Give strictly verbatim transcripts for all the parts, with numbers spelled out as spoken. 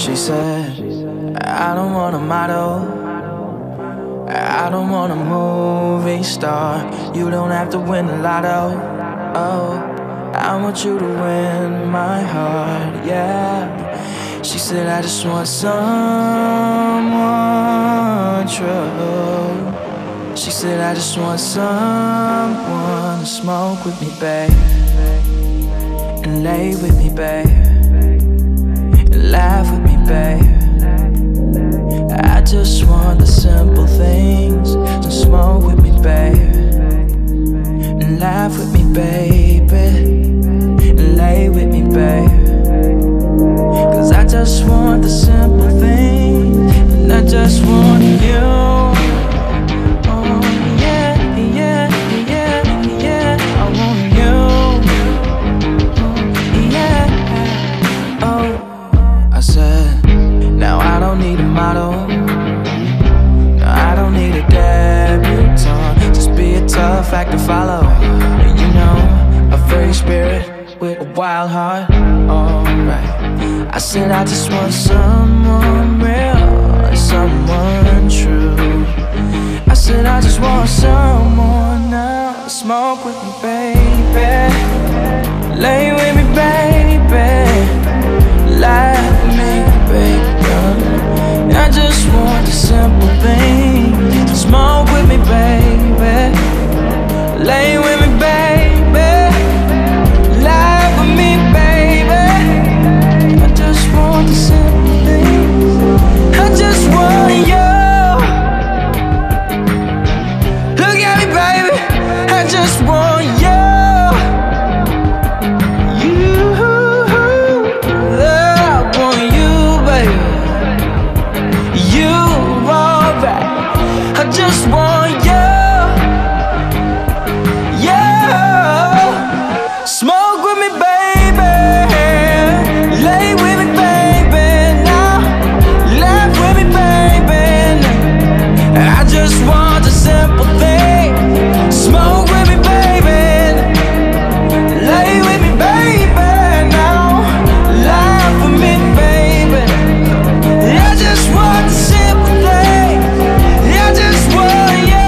She said, I don't want a model, I don't want a movie star. You don't have to win the lotto. Oh, I want you to win my heart, yeah. She said, I just want someone true. She said, I just want someone to smoke with me, babe, and lay with me, babe, and laugh with me, babe. I just want the simple things. So smoke with me, babe, and laugh with me, baby, and lay with me, babe. Cause I just want the simple things, and I just want you. Now I don't need a model, no, I don't need a debutante. Just be a tough act to follow, you know, a free spirit with a wild heart, alright. I said I just want someone real, someone true. I said I just want someone now to smoke with me, baby, lay with me, baby, lie with me, baby. I just want the simple things. So smoke with me, baby, lay with me, baby, lie with me, baby. I just want the simple things. I just want you. Look at me, baby, I just want you. I just want you, yeah. Smoke with me, baby, lay with me, baby, now laugh with me, baby. I just want the simple thing. Smoke with me, baby, lay with me, baby, now laugh with me, baby. I just want the simple thing. I just want you.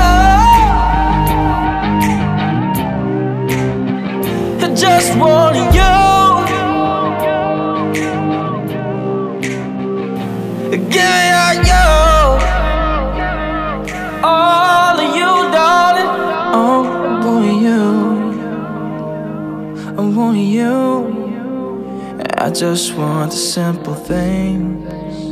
I just want you. Give me all you, all of you, darling. Oh, I want you, I want you. I just want the simple things.